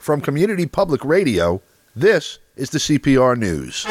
From Community Public Radio, this is the CPR News.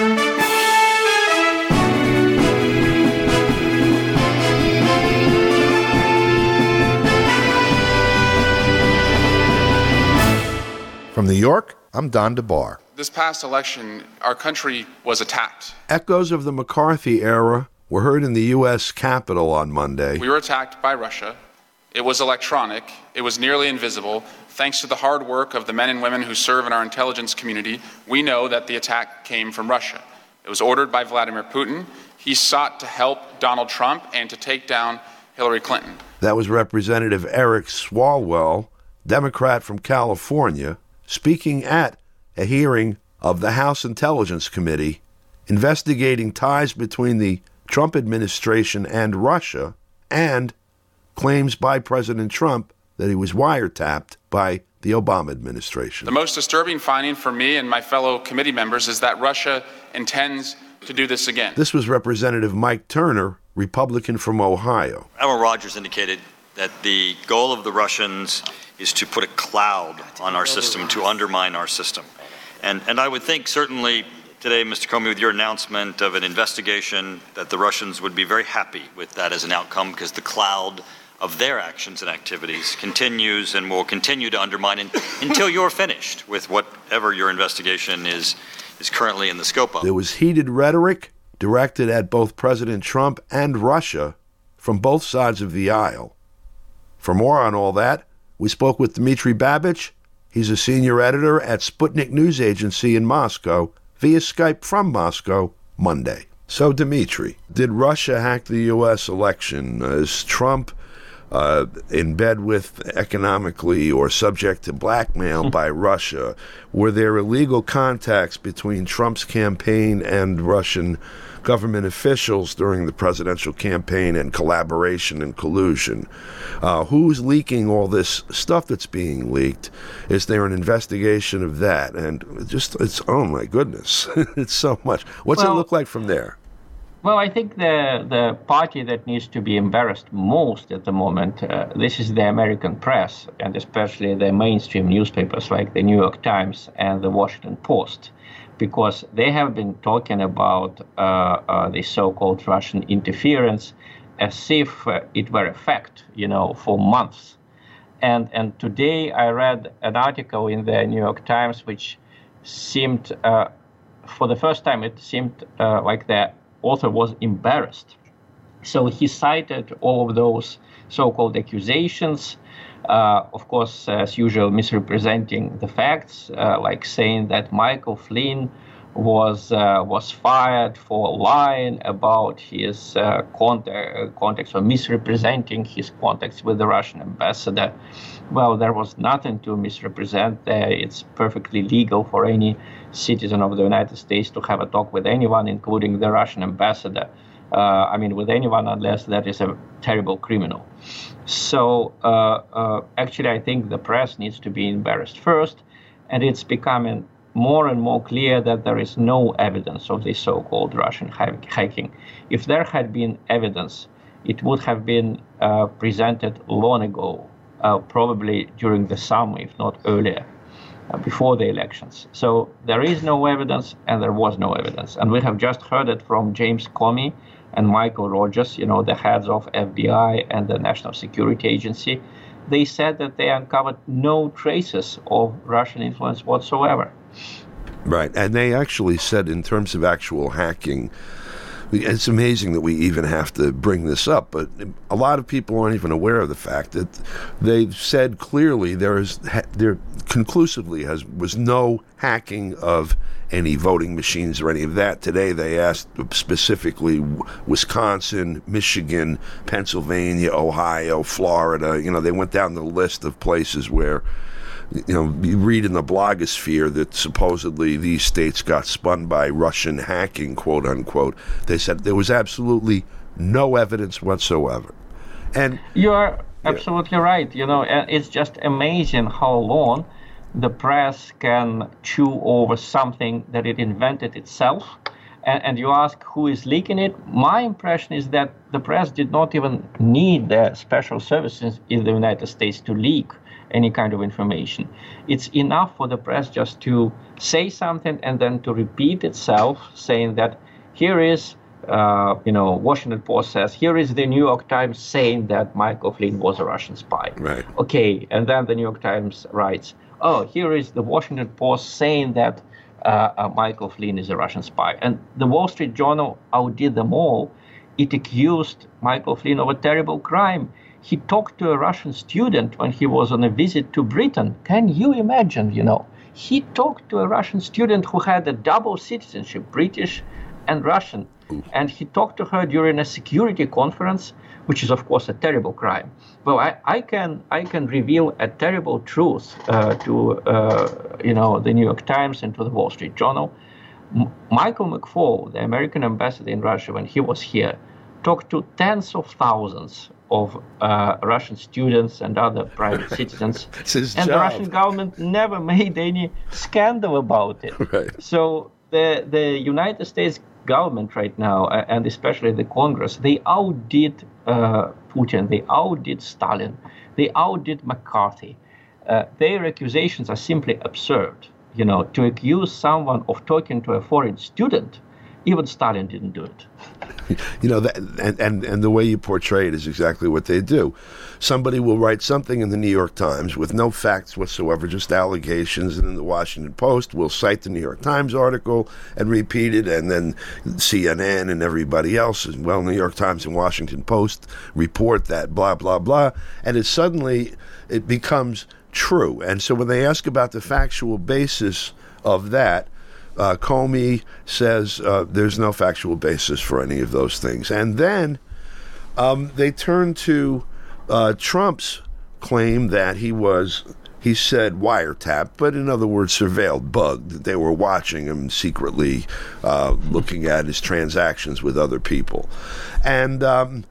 From New York, I'm Don DeBar. This past election, our country was attacked. Echoes of the McCarthy era were heard in the U.S. Capitol on Monday. We were attacked by Russia. It was electronic. It was nearly invisible. Thanks to the hard work of the men and women who serve in our intelligence community, we know that the attack came from Russia. It was ordered by Vladimir Putin. He sought to help Donald Trump and to take down Hillary Clinton. That was Representative Eric Swalwell, Democrat from California, speaking at a hearing of the House Intelligence Committee investigating ties between the Trump administration and Russia and claims by President Trump that he was wiretapped by the Obama administration. The most disturbing finding for me and my fellow committee members is that Russia intends to do this again. This was Representative Mike Turner, Republican from Ohio. Admiral Rogers indicated that the goal of the Russians is to put a cloud on our system, to undermine our system. And I would think certainly today, Mr. Comey, with your announcement of an investigation, that the Russians would be very happy with that as an outcome, because the cloud of their actions and activities continues and will continue to undermine until you're finished with whatever your investigation is currently in the scope of. There was heated rhetoric directed at both President Trump and Russia from both sides of the aisle. For more on all that, we spoke with Dmitry Babich. He's a senior editor at Sputnik News Agency in Moscow, via Skype from Moscow Monday. So, Dmitry, did Russia hack the U.S. election? Is Trump in bed with economically or subject to blackmail by Russia? Were there illegal contacts between Trump's campaign and Russian government officials during the presidential campaign, and collaboration and collusion? Who's leaking all this stuff that's being leaked? Is there an investigation of that? And it's oh my goodness, it's so much. What's it look like from there? Well, I think the party that needs to be embarrassed most at the moment, this is the American press, and especially the mainstream newspapers like the New York Times and the Washington Post, because they have been talking about the so-called Russian interference as if it were a fact, for months. And today I read an article in the New York Times which seemed, for the first time, it seemed like the author was embarrassed. So he cited all of those so-called accusations, of course, as usual, misrepresenting the facts, like saying that Michael Flynn was fired for lying about his contacts or misrepresenting his contacts with the Russian ambassador. Well, there was nothing to misrepresent there. It's perfectly legal for any citizen of the United States to have a talk with anyone, including the Russian ambassador. With anyone, unless that is a terrible criminal. So actually, I think the press needs to be embarrassed first, and it's becoming more and more clear that there is no evidence of this so-called Russian hacking. If there had been evidence, it would have been presented long ago, probably during the summer, if not earlier, before the elections. So there is no evidence, and there was no evidence. And we have just heard it from James Comey and Michael Rogers, the heads of FBI and the National Security Agency. They said that they uncovered no traces of Russian influence whatsoever. Right. And they actually said, in terms of actual hacking, it's amazing that we even have to bring this up, but a lot of people aren't even aware of the fact that they've said clearly there conclusively was no hacking of any voting machines or any of that. Today they asked specifically Wisconsin, Michigan, Pennsylvania, Ohio, Florida. They went down the list of places where you read in the blogosphere that supposedly these states got spun by Russian hacking, quote unquote. They said there was absolutely no evidence whatsoever. And you are absolutely right. It's just amazing how long the press can chew over something that it invented itself. And you ask who is leaking it. My impression is that the press did not even need the special services in the United States to leak any kind of information. It's enough for the press just to say something and then to repeat itself, saying that here is, Washington Post says, here is the New York Times saying that Michael Flynn was a Russian spy. Right. Okay, and then the New York Times writes, oh, here is the Washington Post saying that Michael Flynn is a Russian spy. And the Wall Street Journal outdid them all. It accused Michael Flynn of a terrible crime. He talked to a Russian student when he was on a visit to Britain. Can you imagine, He talked to a Russian student who had a double citizenship, British and Russian. And he talked to her during a security conference, which is, of course, a terrible crime. Well, I can reveal a terrible truth to the New York Times and to the Wall Street Journal. Michael McFaul, the American ambassador in Russia, when he was here, talked to tens of thousands of Russian students and other private citizens. And the Russian government never made any scandal about it. Right. So the United States government right now, and especially the Congress, they outdid Putin, they outdid Stalin, they outdid McCarthy. Their accusations are simply absurd. To accuse someone of talking to a foreign student, even Stalin didn't do it. And the way you portray it is exactly what they do. Somebody will write something in the New York Times with no facts whatsoever, just allegations, and then the Washington Post will cite the New York Times article and repeat it, and then CNN and everybody else, New York Times and Washington Post report that, blah, blah, blah, and it becomes true. And so when they ask about the factual basis of that, Comey says there's no factual basis for any of those things. And then they turn to Trump's claim that he said wiretapped, but in other words, surveilled, bugged, that they were watching him secretly, looking at his transactions with other people. And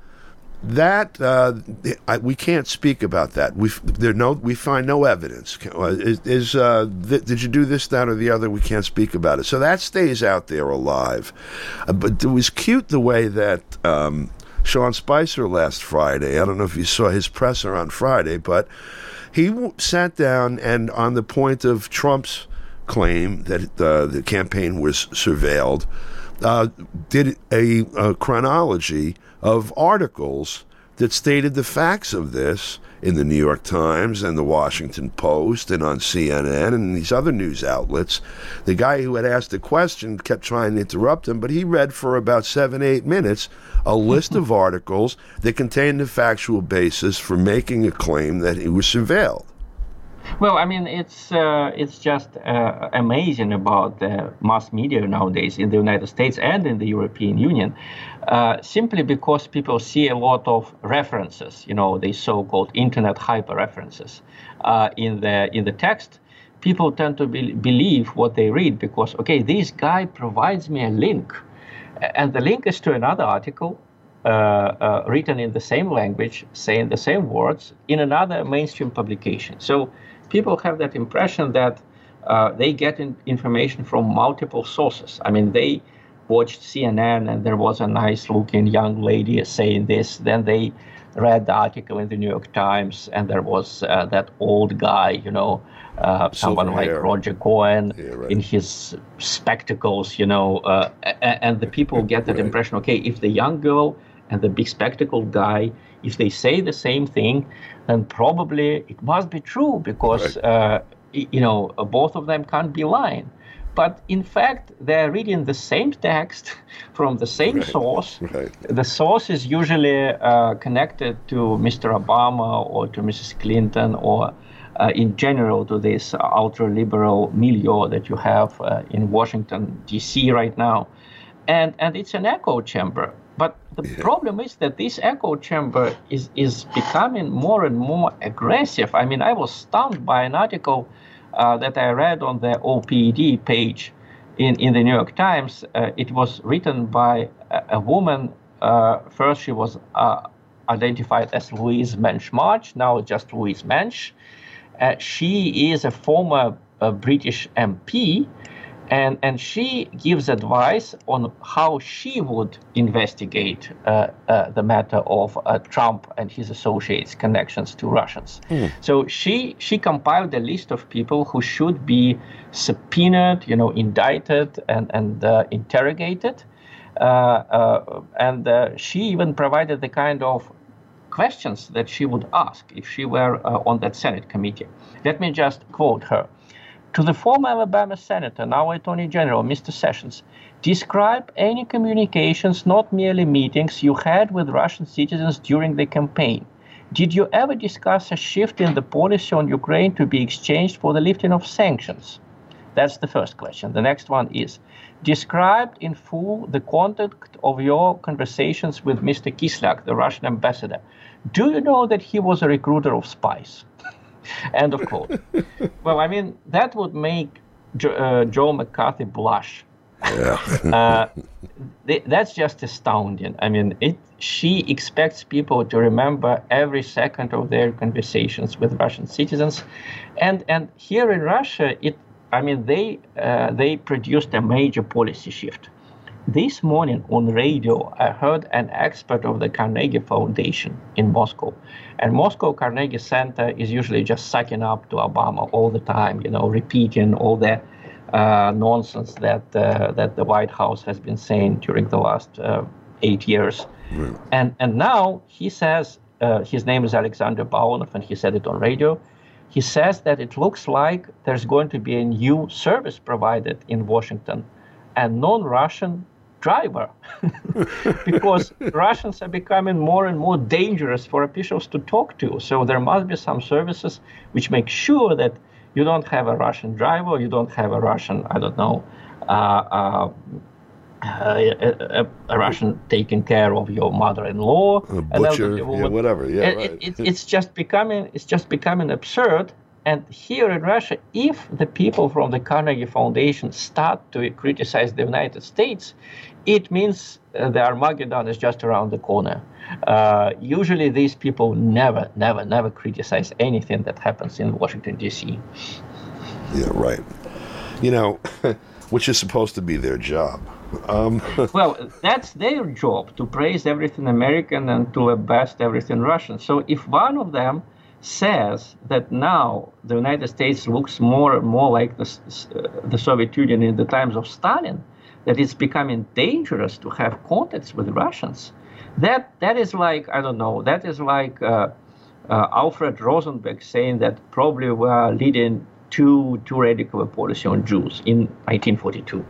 we can't speak about that. We find no evidence. Did you do this, that, or the other? We can't speak about it. So that stays out there alive. But it was cute the way that Sean Spicer last Friday, I don't know if you saw his presser on Friday, but he sat down and on the point of Trump's claim that the campaign was surveilled, did a chronology of articles that stated the facts of this in the New York Times and the Washington Post and on CNN and these other news outlets. The guy who had asked the question kept trying to interrupt him, but he read for about 7-8 minutes a list of articles that contained the factual basis for making a claim that he was surveilled. Well, I mean, it's just amazing about the mass media nowadays in the United States and in the European Union, simply because people see a lot of references, the so-called internet hyper-references in the text. People tend to believe what they read because, okay, this guy provides me a link, and the link is to another article written in the same language, saying the same words in another mainstream publication. So people have that impression that they get information from multiple sources. I mean, they watched CNN and there was a nice-looking young lady saying this. Then they read the article in the New York Times and there was that old guy, someone like Roger Cohen in his spectacles, and the people get that impression, okay, if the young girl and the big spectacled guy, if they say the same thing, then probably it must be true because, both of them can't be lying. But in fact, they're reading the same text from the same source. Right. The source is usually connected to Mr. Obama or to Mrs. Clinton or in general to this ultra-liberal milieu that you have in Washington, D.C. right now. And it's an echo chamber. But the problem is that this echo chamber is becoming more and more aggressive. I mean, I was stunned by an article that I read on the OPED page in the New York Times. It was written by a woman. First, she was identified as Louise Mensch March, now just Louise Mensch. She is a former British MP, And she gives advice on how she would investigate the matter of Trump and his associates' connections to Russians. So she compiled a list of people who should be subpoenaed, indicted and interrogated. And she even provided the kind of questions that she would ask if she were on that Senate committee. Let me just quote her. To the former Alabama Senator, now Attorney General, Mr. Sessions, describe any communications, not merely meetings, you had with Russian citizens during the campaign. Did you ever discuss a shift in the policy on Ukraine to be exchanged for the lifting of sanctions? That's the first question. The next one is, describe in full the content of your conversations with Mr. Kislyak, the Russian ambassador. Do you know that he was a recruiter of spies? End of quote. Well, I mean, that would make Joe McCarthy blush. Yeah. That's just astounding. I mean, she expects people to remember every second of their conversations with Russian citizens. And here in Russia, they produced a major policy shift. This morning on radio, I heard an expert of the Carnegie Foundation in Moscow. And Moscow Carnegie Center is usually just sucking up to Obama all the time, repeating all the nonsense that the White House has been saying during the last 8 years. Right. And now he says, his name is Alexander Baunov, and he said it on radio. He says that it looks like there's going to be a new service provided in Washington, a non-Russian driver, because Russians are becoming more and more dangerous for officials to talk to. So there must be some services which make sure that you don't have a Russian driver, you don't have a Russian, a Russian taking care of your mother-in-law, a butcher, whatever. Yeah, right. It's just becoming absurd. And here in Russia, if the people from the Carnegie Foundation start to criticize the United States, it means the Armageddon is just around the corner. Usually these people never criticize anything that happens in Washington, D.C. Yeah, right. Which is supposed to be their job. Well, that's their job, to praise everything American and to best everything Russian. So if one of them says that now the United States looks more and more like the Soviet Union in the times of Stalin, that it's becoming dangerous to have contacts with Russians, that is like, that is like Alfred Rosenberg saying that probably we are leading too radical a policy on Jews in 1942.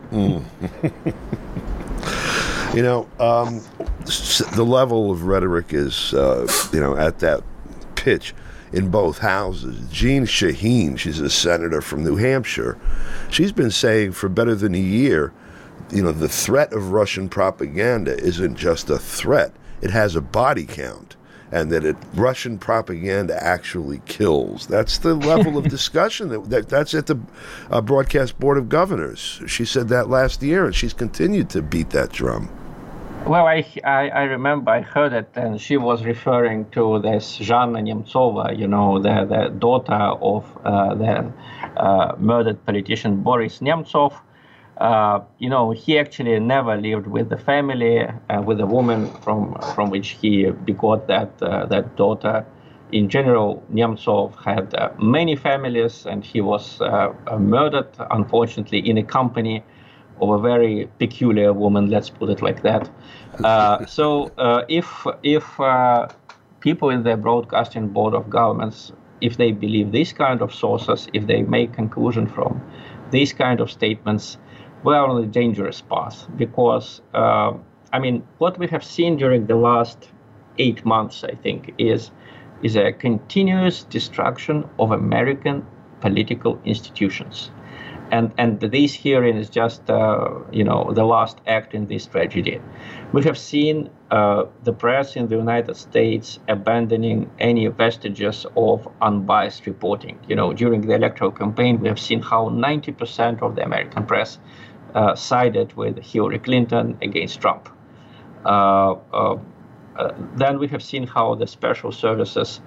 The level of rhetoric is, at that pitch in both houses. Jeanne Shaheen, she's a senator from New Hampshire. She's been saying for better than a year, the threat of Russian propaganda isn't just a threat. It has a body count, and that Russian propaganda actually kills. That's the level of discussion that's at the Broadcast Board of Governors. She said that last year, and she's continued to beat that drum. Well, I remember I heard it, and she was referring to this Zhanna Nemtsova, the daughter of the murdered politician Boris Nemtsov. He actually never lived with the family, with the woman from which he begot that daughter. In general, Nemtsov had many families, and he was murdered, unfortunately, in a company of a very peculiar woman, let's put it like that. So if people in the Broadcasting Board of Governments, if they believe these kind of sources, if they make conclusion from these kind of statements, we are on a dangerous path. Because, what we have seen during the last 8 months, I think, is a continuous destruction of American political institutions. And this hearing is just, the last act in this tragedy. We have seen the press in the United States abandoning any vestiges of unbiased reporting. During the electoral campaign, we have seen how 90% of the American press sided with Hillary Clinton against Trump. Then we have seen how the special services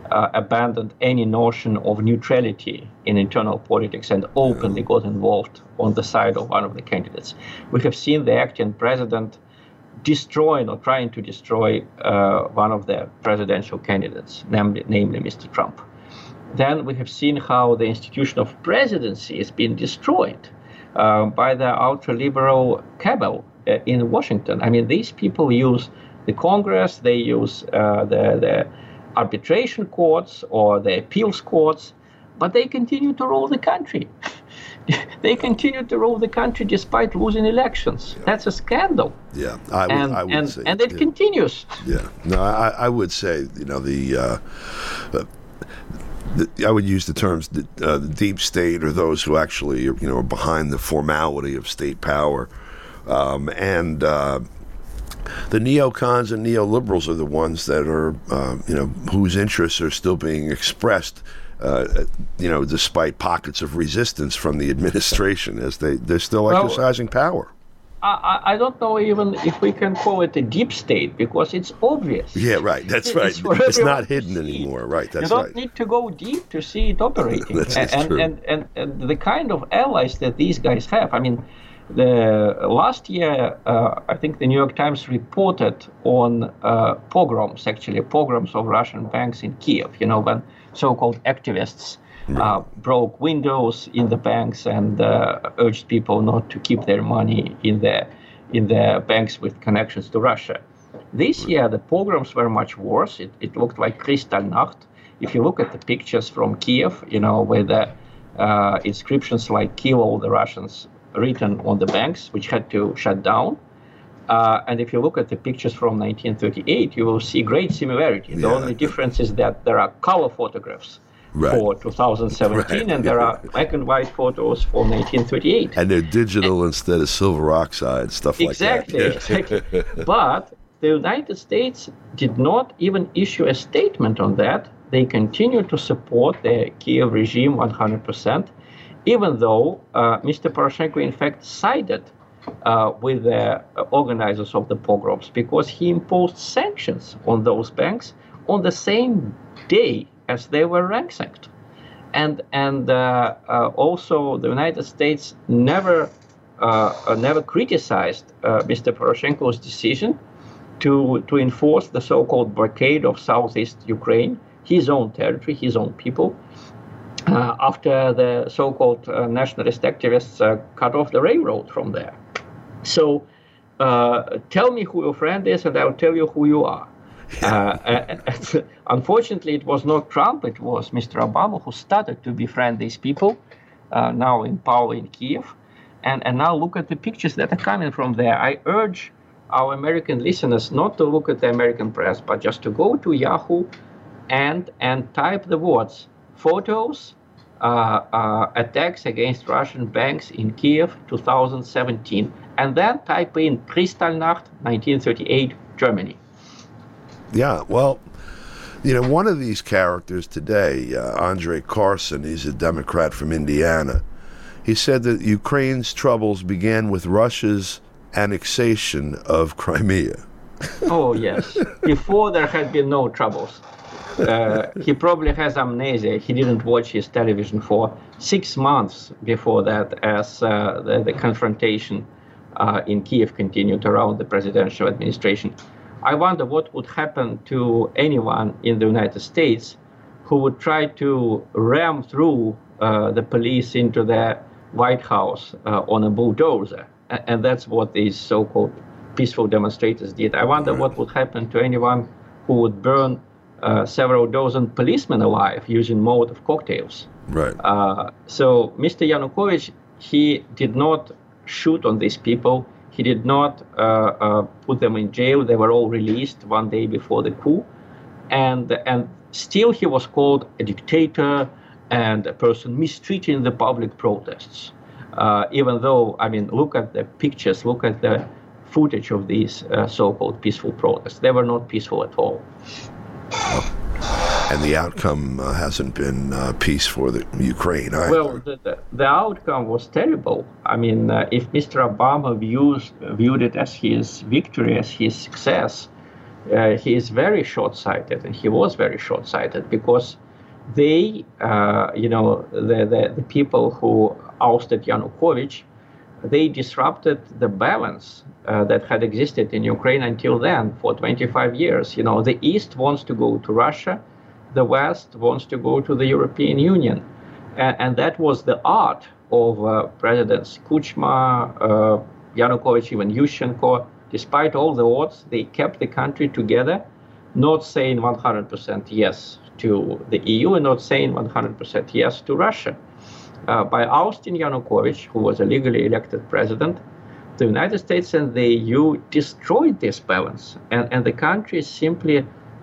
abandoned any notion of neutrality in internal politics and openly got involved on the side of one of the candidates. We have seen the acting president destroying or trying to destroy one of the presidential candidates, namely Mr. Trump. Then we have seen how the institution of presidency is being destroyed by the ultra-liberal cabal in Washington. I mean, these people use the Congress, they use the arbitration courts or the appeals courts, but they continue to rule the country. They continue to rule the country despite losing elections. Yeah. That's a scandal. Yeah, I would say. And it continues. Yeah, no, I would say, I would use the terms the deep state, or those who actually, are behind the formality of state power, and the neocons and neoliberals are the ones that are, whose interests are still being expressed, despite pockets of resistance from the administration, as they're still exercising power. I don't know even if we can call it a deep state, because it's obvious. Yeah, right. That's right. It's not hidden anymore. Right. That's right. You don't need to go deep to see it operating. That's true. And the kind of allies that these guys have. I mean, last year, I think the New York Times reported on pogroms of Russian banks in Kiev. When so-called activists broke windows in the banks and urged people not to keep their money in the banks with connections to Russia. This year, the pogroms were much worse. It looked like Kristallnacht. If you look at the pictures from Kiev, with the inscriptions like "Kill all the Russians" written on the banks, which had to shut down. And if you look at the pictures from 1938, you will see great similarity. The only difference is that there are color photographs for 2017, and there are black and white photos for 1938. And they're digital instead of silver oxide, stuff like that. Exactly. But the United States did not even issue a statement on that. They continue to support the Kiev regime 100%, even though Mr. Poroshenko, in fact, sided with the organizers of the pogroms, because he imposed sanctions on those banks on the same day as they were ransacked. And also the United States never criticized Mr. Poroshenko's decision to enforce the so-called blockade of southeast Ukraine, his own territory, his own people, after the so-called nationalist activists cut off the railroad from there. So tell me who your friend is, and I'll tell you who you are. Unfortunately, it was not Trump, it was Mr. Obama who started to befriend these people, now in power in Kiev. And now look at the pictures that are coming from there. I urge our American listeners not to look at the American press, but just to go to Yahoo and type the words "photos, attacks against Russian banks in Kiev 2017, and then type in Kristallnacht 1938 Germany. Yeah, well, one of these characters today, Andre Carson, he's a Democrat from Indiana. He said that Ukraine's troubles began with Russia's annexation of Crimea. Oh, yes. Before there had been no troubles. He probably has amnesia. He didn't watch his television for 6 months before that, as the confrontation in Kiev continued around the presidential administration. I wonder what would happen to anyone in the United States who would try to ram through the police into the White House on a bulldozer. And that's what these so-called peaceful demonstrators did. I wonder what would happen to anyone who would burn several dozen policemen alive using Molotov cocktails. Right. So Mr. Yanukovych, he did not shoot on these people. He did not put them in jail. They were all released one day before the coup. And still he was called a dictator and a person mistreating the public protests. Even though, look at the pictures, look at the footage of these so-called peaceful protests. They were not peaceful at all. And the outcome hasn't been peace for the Ukraine either. Well, the outcome was terrible. If Mr. Obama viewed it as his victory, as his success, he is very short-sighted, and he was very short-sighted because they, the people who ousted Yanukovych, they disrupted the balance that had existed in Ukraine until then for 25 years. The East wants to go to Russia, the West wants to go to the European Union. And that was the art of Presidents Kuchma, Yanukovych, even Yushchenko. Despite all the odds, they kept the country together, not saying 100% yes to the EU and not saying 100% yes to Russia. By ousting Yanukovych, who was a legally elected president, the United States and the EU destroyed this balance, and the country simply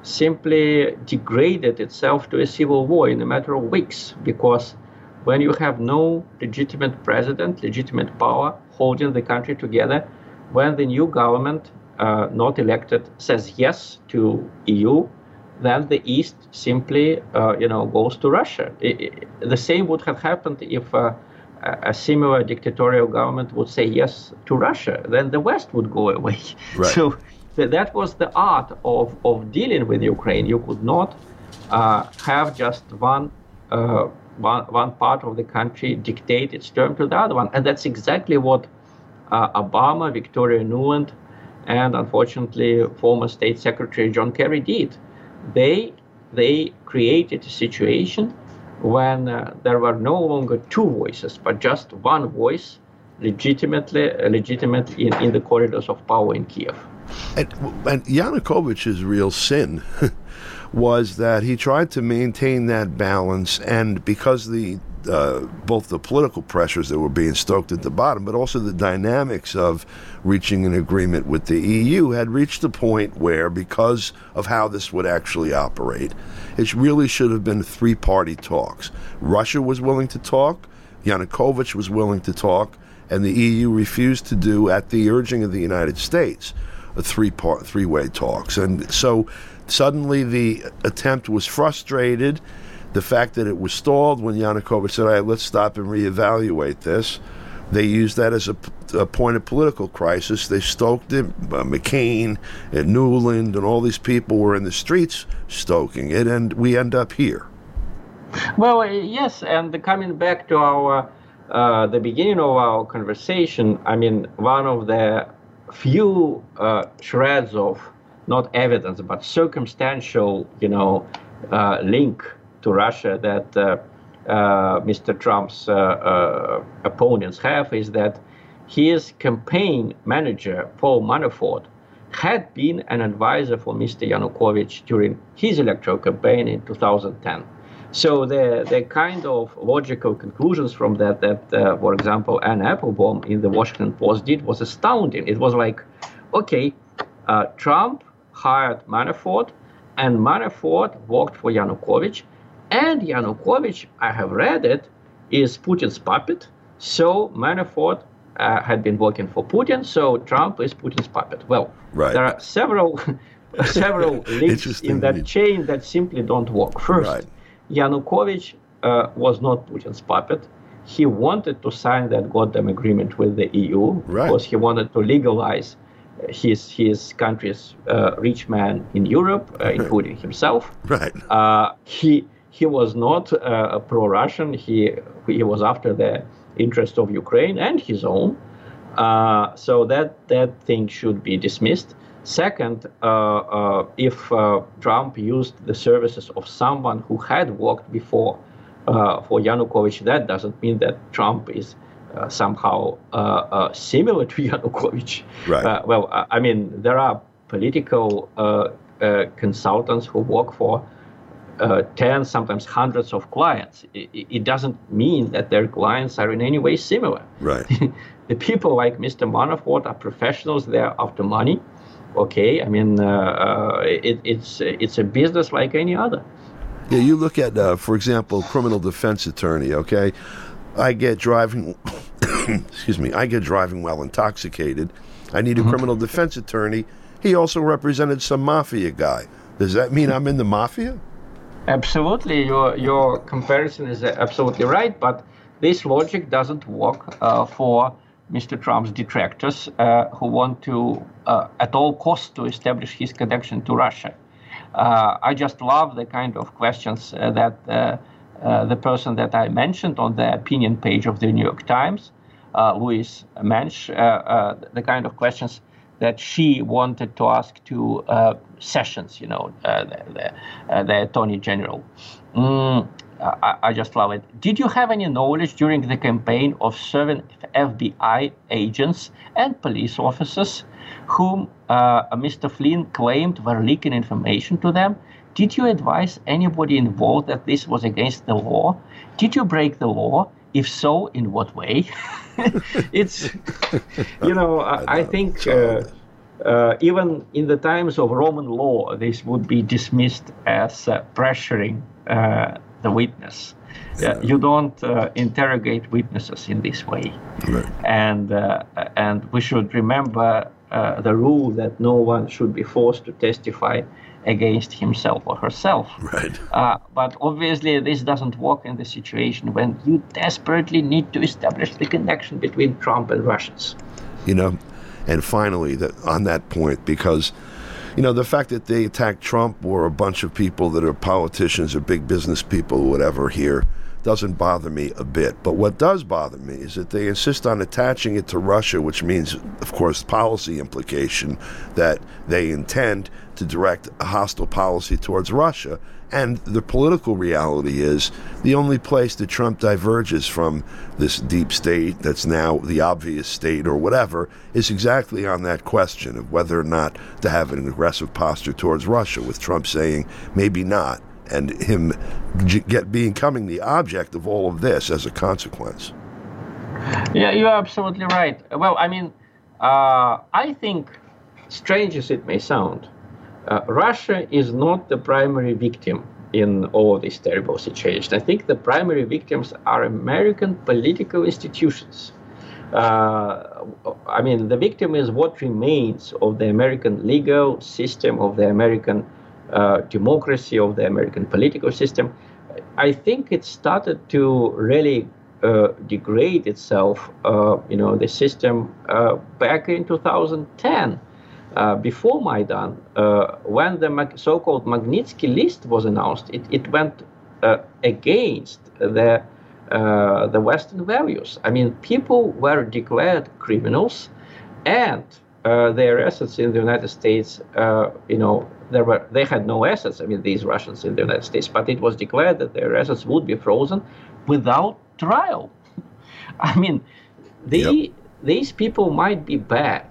degraded itself to a civil war in a matter of weeks, because when you have no legitimate president, legitimate power holding the country together, when the new government, not elected, says yes to EU, then the East simply, goes to Russia. The same would have happened if a similar dictatorial government would say yes to Russia. Then the West would go away. Right. So that was the art of dealing with Ukraine. You could not have just one part of the country dictate its term to the other one, and that's exactly what Obama, Victoria Nuland, and unfortunately former State Secretary John Kerry did. They created a situation when there were no longer two voices, but just one voice, legitimate in the corridors of power in Kiev. And Yanukovych's real sin was that he tried to maintain that balance, and because both the political pressures that were being stoked at the bottom, but also the dynamics of reaching an agreement with the EU had reached a point where, because of how this would actually operate, it really should have been three-party talks. Russia was willing to talk, Yanukovych was willing to talk, and the EU refused to do, at the urging of the United States, a three-way talks. And so suddenly the attempt was frustrated. The fact that it was stalled when Yanukovych said, all right, let's stop and reevaluate this. They used that as a point of political crisis. They stoked it. McCain and Nuland and all these people were in the streets stoking it, and we end up here. Well, yes, and coming back to our the beginning of our conversation, I mean, one of the few shreds of not evidence but circumstantial, link to Russia that Mr. Trump's opponents have is that his campaign manager, Paul Manafort, had been an advisor for Mr. Yanukovych during his electoral campaign in 2010. So the kind of logical conclusions from that, for example, Anne Applebaum in the Washington Post did was astounding. It was like, okay, Trump hired Manafort, and Manafort worked for Yanukovych, and Yanukovych, I have read it, is Putin's puppet. So Manafort had been working for Putin, so Trump is Putin's puppet. Well, right. There are several links in that chain that simply don't work. First, right. Yanukovych was not Putin's puppet. He wanted to sign that goddamn agreement with the EU because he wanted to legalize his country's rich man in Europe, including himself. Right. He was not pro-Russian. He was after the interest of Ukraine and his own. So that thing should be dismissed. Second, if Trump used the services of someone who had worked before for Yanukovych, that doesn't mean that Trump is somehow similar to Yanukovych. Right. I mean, there are political consultants who work for tens, sometimes hundreds of clients. It doesn't mean that their clients are in any way similar. Right. The people like Mr. Manafort are professionals. They're after money. Okay, I mean, it's a business like any other. Yeah, you look at, for example, criminal defense attorney. Okay, I get driving. Excuse me. I get driving while intoxicated. I need a criminal defense attorney. He also represented some mafia guy. Does that mean I'm in the mafia? Absolutely, your comparison is absolutely right, but this logic doesn't work for Mr. Trump's detractors who want to, at all costs, to establish his connection to Russia. I just love the kind of questions that the person that I mentioned on the opinion page of the New York Times, Louise Mensch, the kind of questions that she wanted to ask to Sessions, the Attorney General. I just love it. Did you have any knowledge during the campaign of certain FBI agents and police officers whom Mr. Flynn claimed were leaking information to them? Did you advise anybody involved that this was against the law? Did you break the law? If so, in what way? It's, I think even in the times of Roman law, this would be dismissed as pressuring the witness. You don't interrogate witnesses in this way. Right. And we should remember the rule that no one should be forced to testify against himself or herself. Right. But obviously this doesn't work in the situation when you desperately need to establish the connection between Trump and Russians. And finally, on that point, because the fact that they attacked Trump or a bunch of people that are politicians or big business people or whatever here doesn't bother me a bit. But what does bother me is that they insist on attaching it to Russia, which means, of course, policy implication that they intend to direct a hostile policy towards Russia. And the political reality is the only place that Trump diverges from this deep state that's now the obvious state or whatever is exactly on that question of whether or not to have an aggressive posture towards Russia, with Trump saying maybe not, and him becoming the object of all of this as a consequence. Yeah, you're absolutely right. Well, I think, strange as it may sound, Russia is not the primary victim in all this terrible situation. I think the primary victims are American political institutions. The victim is what remains of the American legal system, of the American democracy, of the American political system. I think it started to really degrade itself, the system back in 2010. Before Maidan, when the so-called Magnitsky List was announced, it went against the Western values. People were declared criminals, and their assets in the United States, they had no assets. These Russians in the United States, but it was declared that their assets would be frozen without trial. These people might be bad.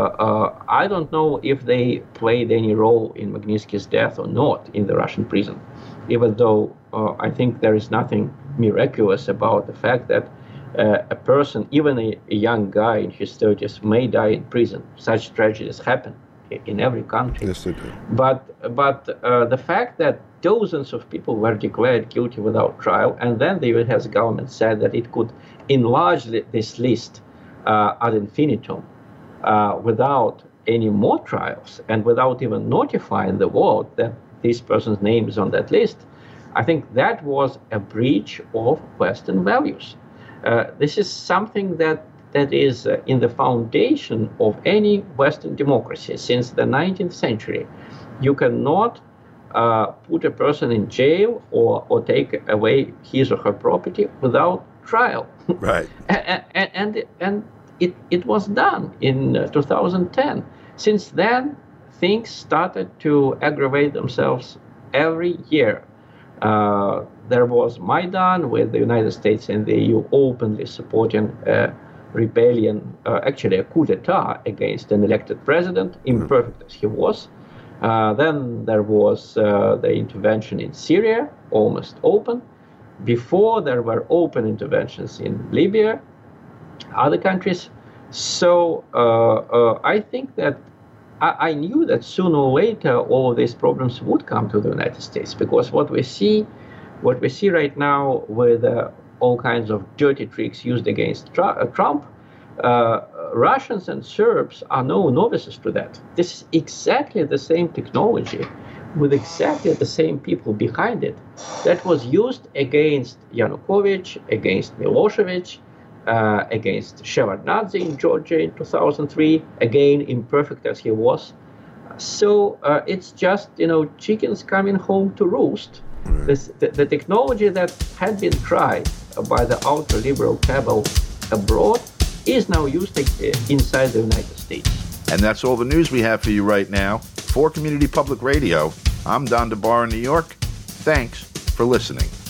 I don't know if they played any role in Magnitsky's death or not in the Russian prison, even though I think there is nothing miraculous about the fact that a person, even a young guy in his 30s, may die in prison. Such tragedies happen in every country. Yes, they do. But the fact that dozens of people were declared guilty without trial, and then the U.S. government said that it could enlarge this list ad infinitum, without any more trials and without even notifying the world that this person's name is on that list, I think that was a breach of Western values. This is something that is in the foundation of any Western democracy since the 19th century. You cannot put a person in jail or take away his or her property without trial. Right. And it was done in 2010. Since then, things started to aggravate themselves every year. There was Maidan, with the United States and the EU openly supporting a rebellion, actually a coup d'etat against an elected president, imperfect as he was. Then there was the intervention in Syria, almost open. Before, there were open interventions in Libya, other countries. So I think that I knew that sooner or later all of these problems would come to the United States, because what we see right now with all kinds of dirty tricks used against Trump, Russians and Serbs are no novices to that. This is exactly the same technology with exactly the same people behind it that was used against Yanukovych, against Milosevic, against Shevardnadze in Georgia in 2003, again imperfect as he was. So it's just, chickens coming home to roost. The technology that had been tried by the ultra-liberal cabal abroad is now used inside the United States. And that's all the news we have for you right now. For Community Public Radio, I'm Don DeBar in New York. Thanks for listening.